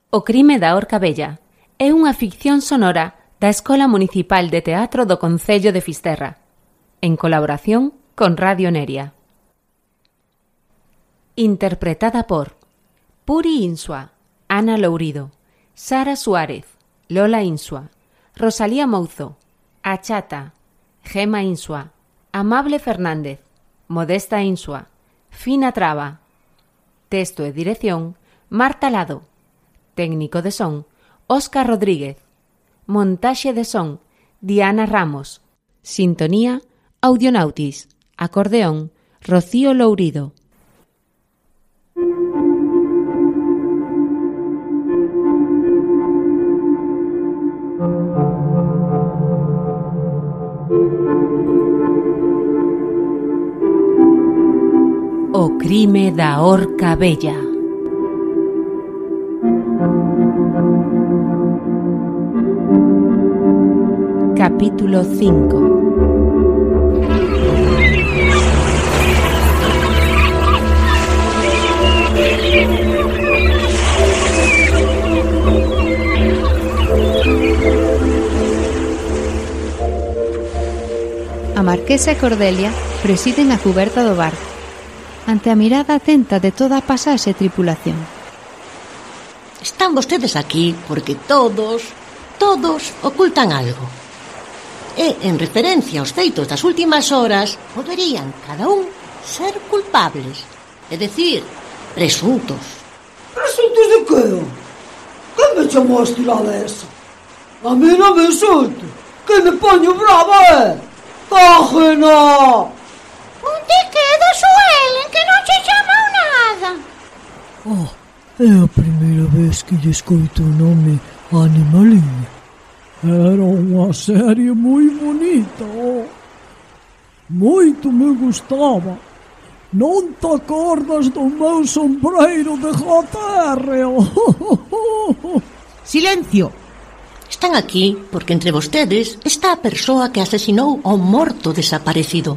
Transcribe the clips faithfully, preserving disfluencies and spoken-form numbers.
O crime da Horca Vella é unha ficción sonora da Escola Municipal de Teatro do Concello de Fisterra, en colaboración con Radio Neria. Interpretada por Puri Insua, Ana Lourido, Sara Suárez, Lola Insua, Rosalía Mouzo, A Chata, Gema Insua, Amable Fernández, Modesta Insua, Fina Traba. Texto e dirección, Marta Lado. Técnico de son, Óscar Rodríguez. Montaxe de son, Diana Ramos. Sintonía, Audionautis. Acordeón, Rocío Lourido. O crime da Horca Vella. Capítulo cinco. A Marquesa e Cordelia presiden a cuberta do barco, ante a mirada atenta de toda a pasaxe e tripulación. Están vostedes aquí porque todos, todos ocultan algo. E, en referencia aos feitos das últimas horas, poderían cada un ser culpables. É dicir, presuntos. Presuntos de que? Quen me chamou a estirada esa? A mí non me insulte, que me poño brava, eh? Cágena! Onde queda Suelen, que non che chamou nada? Oh, é a primeira vez que lle escoito o nome Animaliña. Era unha serie moi bonita, oh. Moito me gustaba. Non te acordas do meu sombreiro de J R, oh. Silencio! Están aquí porque entre vostedes está a persoa que asesinou ao morto desaparecido.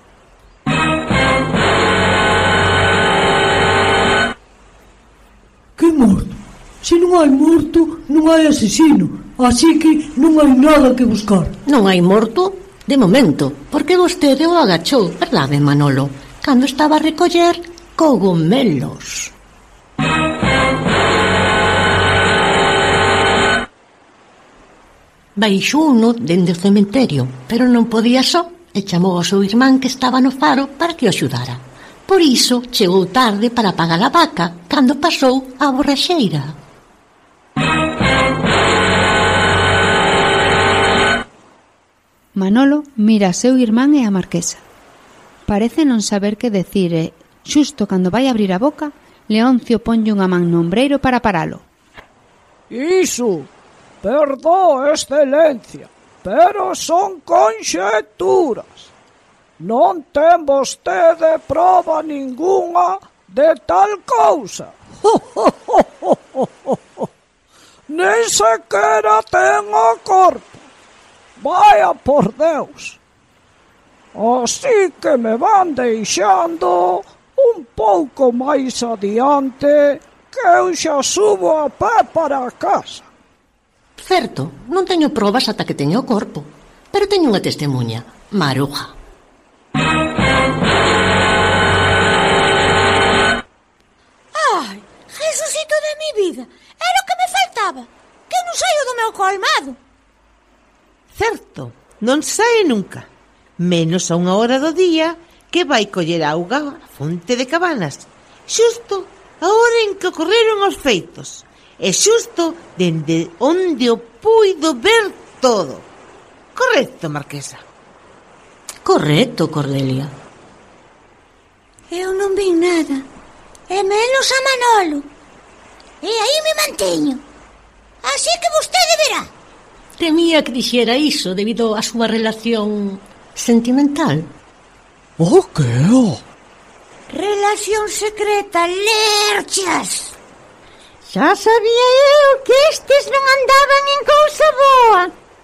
Que morto? Se non hai morto, non hai asesino. Así que non hai nada que buscar. Non hai morto, de momento, porque vostede o agachou, verdade, Manolo, cando estaba a recoller cogomelos. Baixou uno dende o cementerio, pero non podía só, e chamou ao seu irmán que estaba no faro para que o axudara. Por iso chegou tarde para pagar a vaca, cando pasou a borraxeira. Manolo mira a seu irmán e a Marquesa. Parece non saber que decir e, xusto cando vai abrir a boca, Leoncio ponlle unha man no ombreiro para paralo. Iso, perdón, excelencia, pero son conxeturas. Non ten vostede proba ningunha de tal cousa. Nen sequera ten o corpo. Vaya por Deus. Así que me van deixando un pouco máis adiante, que eu xa subo a pé para a casa. Certo, non teño probas ata que teño o corpo, pero teño unha testemunha, Maruja. Ai, Jesucito de mi vida, era o que me faltaba, que non saio do meu colmado. Certo, non sae nunca, menos a unha hora do día que vai coller auga a fonte de Cabanas, xusto a hora en que ocorreron os feitos, e xusto dende onde o puido ver todo. Correcto, Marquesa? Correcto, Cordelia. Eu non vi nada, e menos a Manolo, e aí me manteño, así que vostede verá. Temía que dixera iso debido á súa relación sentimental. O que é? Relación secreta, lerchas. Xa sabía eu que estes non andaban en cousa boa.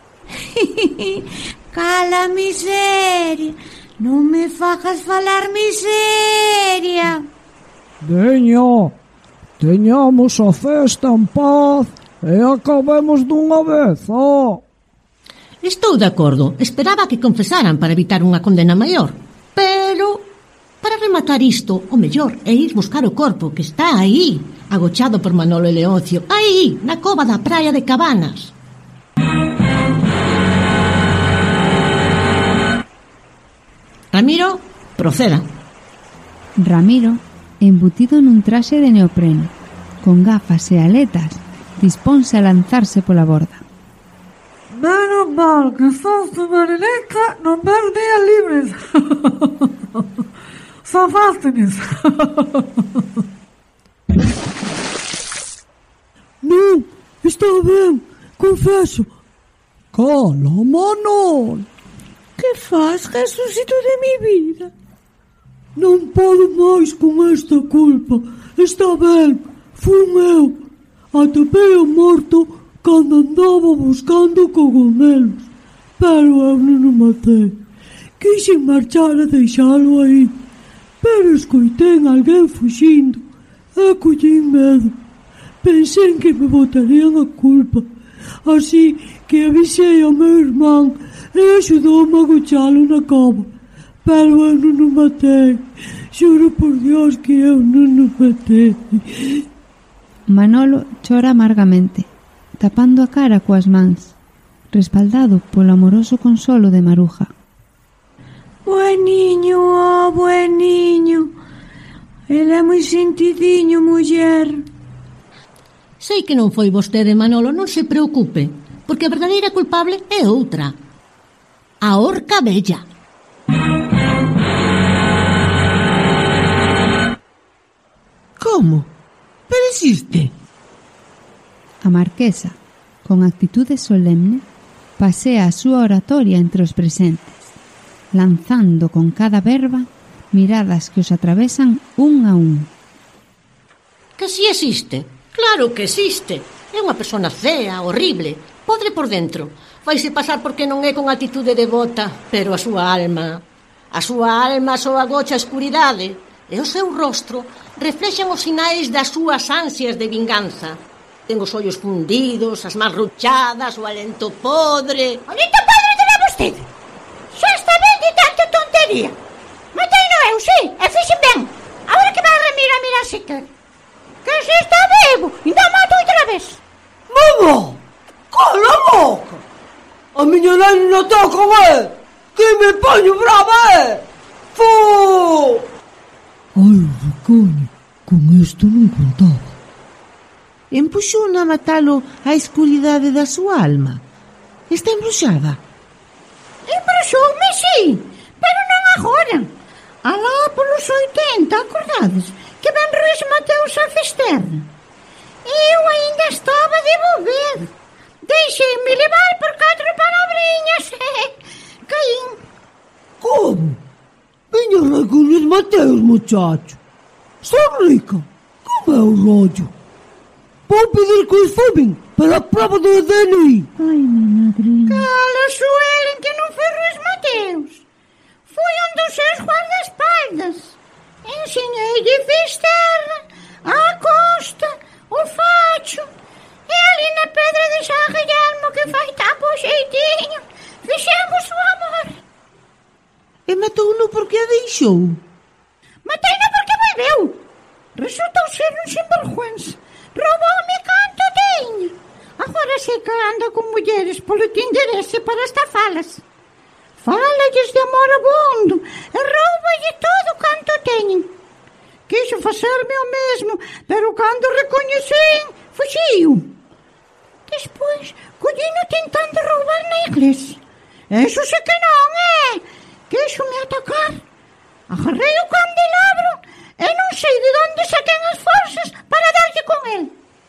Cala, miseria. Non me fagas falar miseria. Veño, Teñamos a festa en paz e acabemos dunha vez, oh. Estou de acordo. Esperaba que confesaran para evitar unha condena maior. Pero, para rematar isto, o mellor é ir buscar o corpo que está aí, agochado por Manolo e Leoncio, aí, na cova da praia de Cabanas. Ramiro, proceda. Ramiro, embutido nun traxe de neopreno, con gafas e aletas, disponse a lanzarse pola borda. Menos mal que estás de marineca non ves días libres. Zafástenes. Non, está ben, confeso. Cala, Manol. Que faz, Jesucito de mi vida? Non podo máis con esta culpa. Está ben, fun eu. Atopei o morto cando andaba buscando cogomelos, pero eu non o matei. Quixen marchar a deixalo aí, pero escoitei alguén fuxindo e collín medo. Pensei que me botarían a culpa, así que avisei ao meu irmán e axudoume a agochalo na cova, pero eu non o matei. Xuro por Dios que eu non o matei. Manolo chora amargamente, tapando a cara coas mans, respaldado polo amoroso consolo de Maruja. Bueniño, oh, bueniño. Ele é moi sentidiño, muller. Sei que non foi vostede, Manolo, non se preocupe, porque a verdadeira culpable é outra. A orca bella. Como? Pero existe? A marquesa, con actitude solemne, pasea a súa oratoria entre os presentes, lanzando con cada verba miradas que os atravesan un a un. Que si existe? Claro que existe. É unha persona fea, horrible, podre por dentro. Vaise pasar porque non é con actitude devota, pero a súa alma, a súa alma só agocha a escuridade, e o seu rostro reflexan os sinais das súas ansias de vinganza. Ten os ollos fundidos, as mans ruchadas, o alento podre... Alento podre terá vostede? Xa está ben de tanta tontería. Matei no eu, sí, e fixen ben. Agora que vai Ramiro a mirar se quer. Que se está vivo, ainda mato outra vez. Mamá, cala a boca. A miña nai non está con el, que me poño brava, eh. Fu! Ai, Ricoño, con isto non contaba. Empuxou-na a matalo a escuridade da súa alma. Está embruxada. Embruxoume, sí, pero non agora. Alá polos oitenta, acordades? Que ben Ruiz Mateus a Fisterra. Eu ainda estaba de volver. Deixei-me levar por catro palabrinhas. Caín. Como? Viña Ragunes Mateus, muchacho. Son rica. Como é o rollo? Vou pedir que os fumen para a prova do D N I. Ai, mi madrinha. Cala, Suelen, que non foi Ruiz Mateus. Foi un dos seus guardaespaldas. Ensinei-lhe Fisterra, a costa, o facho. E ali na pedra de San Guillermo, que fai tapo xeitinho, fixemos o amor. E matou-no porque a deixou. Matei-no porque volveu. Resultou ser un sinvergüenza. Roubou-me canto teño. Agora sei que anda con mulleres polo te interese para estafalas. Fállalles de amor abondo e rouballe todo canto teñen. Quixo facerme o mesmo, pero cando recoñecen, fuxiu. Despois, collino tentando roubar na iglesia. Eso sí que non, é. Quixo-me atacar. Agarrei o candelabro e non sei de onde saquen as forzas para darlle con el.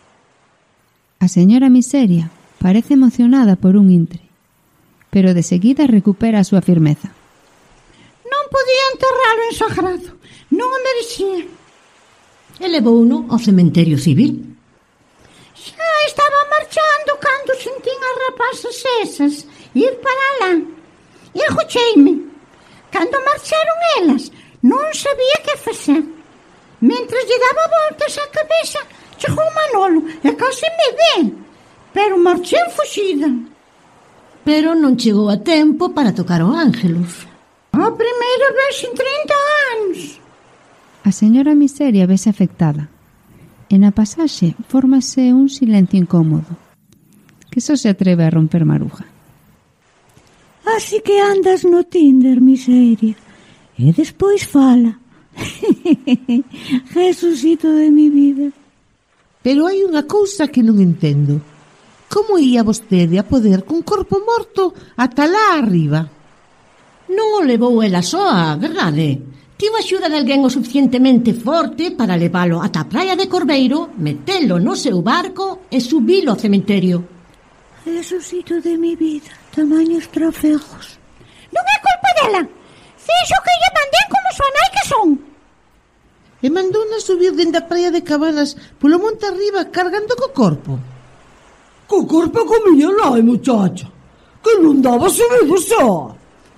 A señora Miseria parece emocionada por un intre, pero de seguida recupera a súa firmeza. Non podía enterralo en sagrado. Non o merecía. E levouno ao cementerio civil. Xa estaba marchando cando sentín as rapazas esas ir para alá. E agocheime. Cando marcharon elas, non sabía que facer. Mentres lle daba voltas á cabeza, chegou Manolo e case me ve, pero marchei fuxida. Pero non chegou a tempo para tocar o Ángelus. A primeira vez en trinta anos. A señora Miseria vese afectada. E na pasaxe fórmase un silencio incómodo, que só se atreve a romper Maruja. Así que andas no Tinder, Miseria, e despois fala. Jesucito de mi vida. Pero hai unha cousa que non entendo. Como ia vostede a poder cun corpo morto ata lá arriba? Non o levou ela soa, verdade? Tivo axuda de alguén o suficientemente forte para leválo ata a praia de Corbeiro, metelo no seu barco e subilo ao cementerio. Jesucito de mi vida, tamaños trofejos. Non é culpa dela. Fixo que lle mandén como súa nai que son. E mandou-na subir dende a praia de Cabanas polo monte arriba cargando co corpo. Co corpo con miña nai, muchacha, que non daba subido só.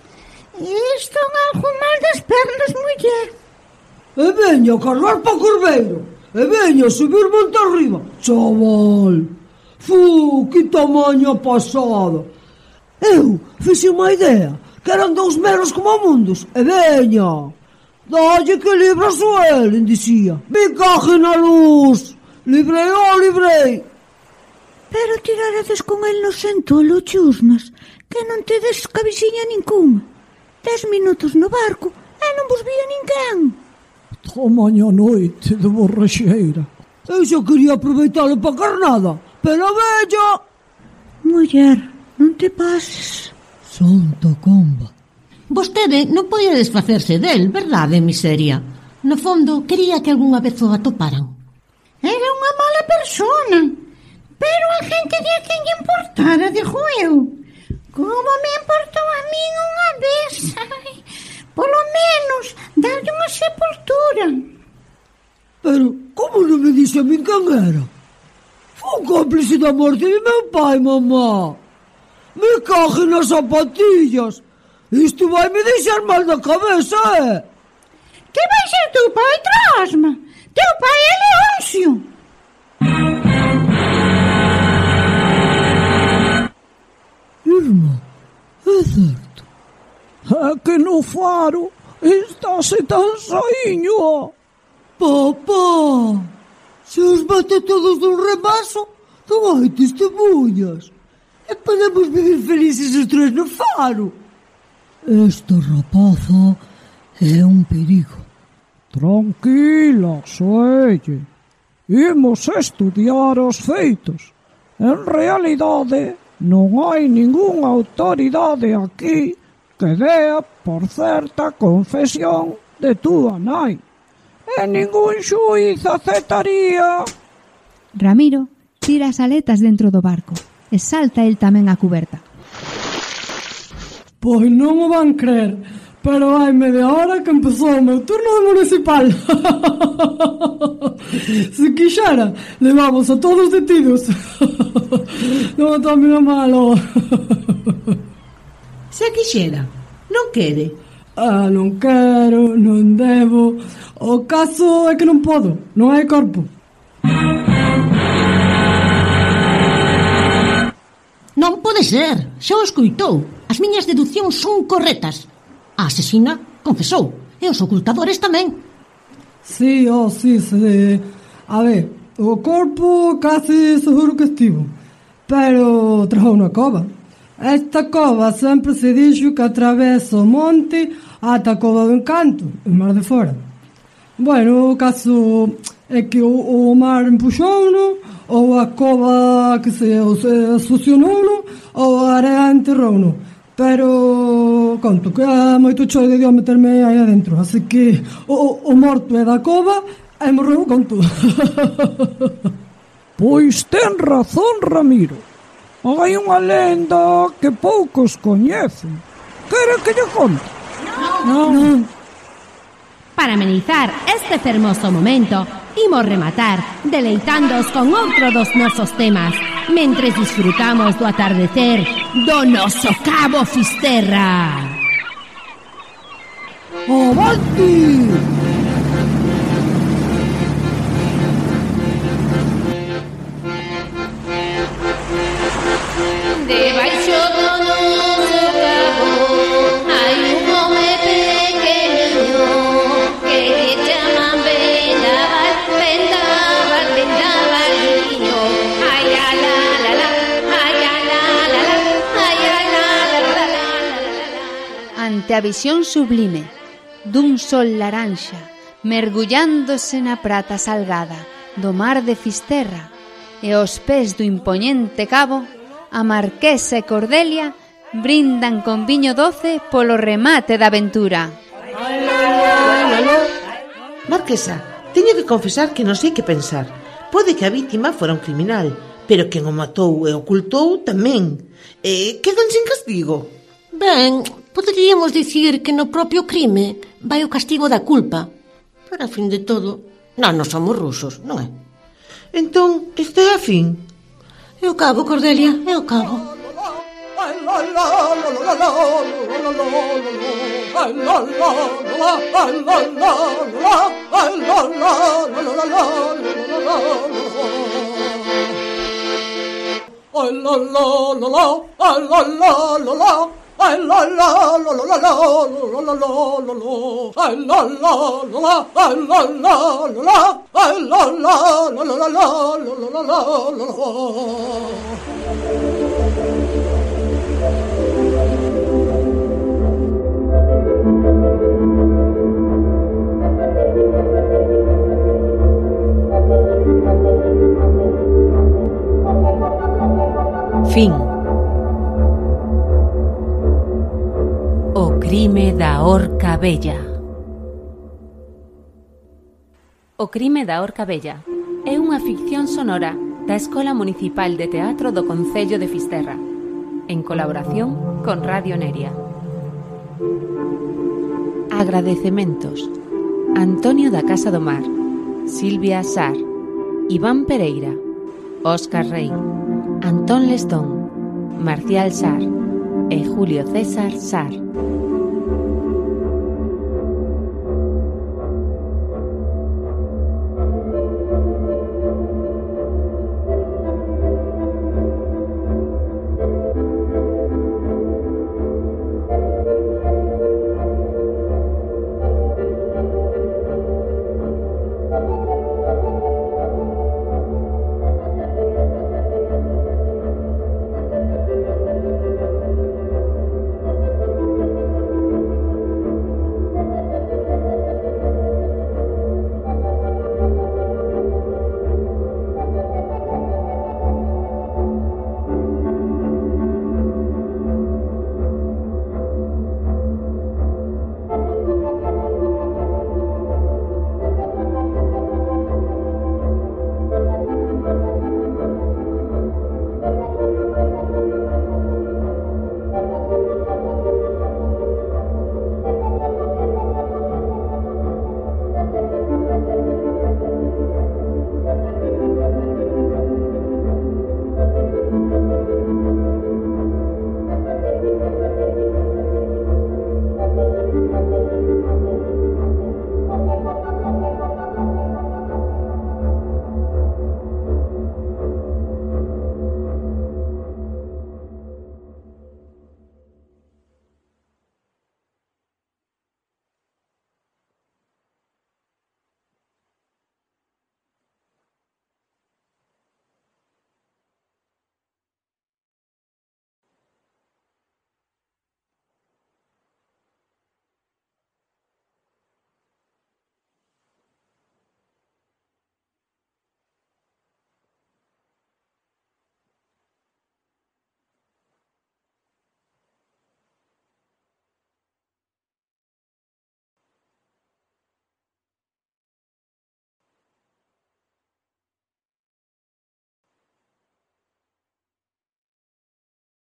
Están algo mal das pernas, muller. E veña a cargar pa Corbeiro. E veña a subir monte arriba. Chaval, fu, que tamaña pasada. Eu fixe unha idea, que eran dous meros como mundos. E veña, dalle que libra suelen, dicía. Me caje na luz. Librei, oh, librei. Pero tirarades con el no sentolo, chusmas, que non tedes cabeciña nincuma. Dez minutos no barco e non vos vía ninguén. Tamaña noite de borraxeira. Eu xa quería aproveitalo pa carnada, pero a bella... Muller, non te pases. Santa comba. Vostede non podía desfacerse del, verdade, Miseria? No fondo, quería que algunha vez o atoparan. Era unha mala persona, pero a gente de a quen lle importara, dixo eu. Como me importou a min unha vez, ai, polo menos darlle unha sepultura. Pero como non me dixo a min quen era? Fue cómplice da morte de meu pai, mamá. Me caje nas zapatillas. Isto vai me deixar mal da cabeza, eh? Que vai ser teu pai, Trasma? Teu pai é Leoncio. Irmã, é certo. É que no faro está-se tan soinho. Papá, se os mate todos dun remaso, non hai testemunhas. E podemos vivir felices os tres no faro. Esta rapaza é un perigo. Tranquila, Soelle. Imos estudiar os feitos. En realidade, non hai ningunha autoridade aquí que dea por certa confesión de túa nai. E ningún xuiz aceptaría. Ramiro tira as aletas dentro do barco e salta el tamén á cuberta. Pois non o van crer, pero hai media hora que empezou o meu turno de municipal. Se quixera, levamos a todos detidos. Non o tome a malo. Se quixera, non quere. Ah, non quero, non debo. O caso é que non podo, non hai corpo. Non pode ser, xa o escoitou. As miñas deduccións son correctas. A asesina confesou, e os ocultadores tamén. Sí, oh, sí, sí. A ver, o corpo casi seguro que estivo, pero trajo unha cova. Esta cova sempre se dixo que atravesa o monte ata a Cova do Encanto, en Mar de Fora. Bueno, o caso é que o, o mar empuxou-no, ou a cova que se, se succionou-no, ou a area enterrou-no. Pero conto que é moito choide de eu meterme aí adentro, así que o, o morto é da cova e morreu con todo. Pois ten razón, Ramiro. Hai unha lenda que poucos coñecen. Quere que lle conte? Non. Non. Para amenizar este fermoso momento, imos rematar deleitándoos con outro dos nosos temas, mentres disfrutamos do atardecer do noso Cabo Fisterra. Avante! ante a visión sublime dun sol laranxa mergullándose na prata salgada do mar de Fisterra, e aos pés do impoñente cabo a Marquesa e Cordelia brindan con viño doce polo remate da aventura. Marquesa, teño que confesar que non sei que pensar. Pode que a vítima fora un criminal, pero quen o matou e ocultou tamén. E quedan sin castigo. Ben, poderíamos dicir que no propio crime vai o castigo da culpa. Pero, a fin de todo, nós non somos rusos, non é? Entón, este é a fin. É o cabo, Cordelia, é o cabo. Fin. O crime da Orca Vella. O crime da Orca Vella é unha ficción sonora da Escola Municipal de Teatro do Concello de Fisterra, en colaboración con Radio Neria. Agradecementos: Antonio da Casa do Mar, Silvia Sar, Iván Pereira, Óscar Rey, Antón Lestón, Marcial Sar e Julio César Sar.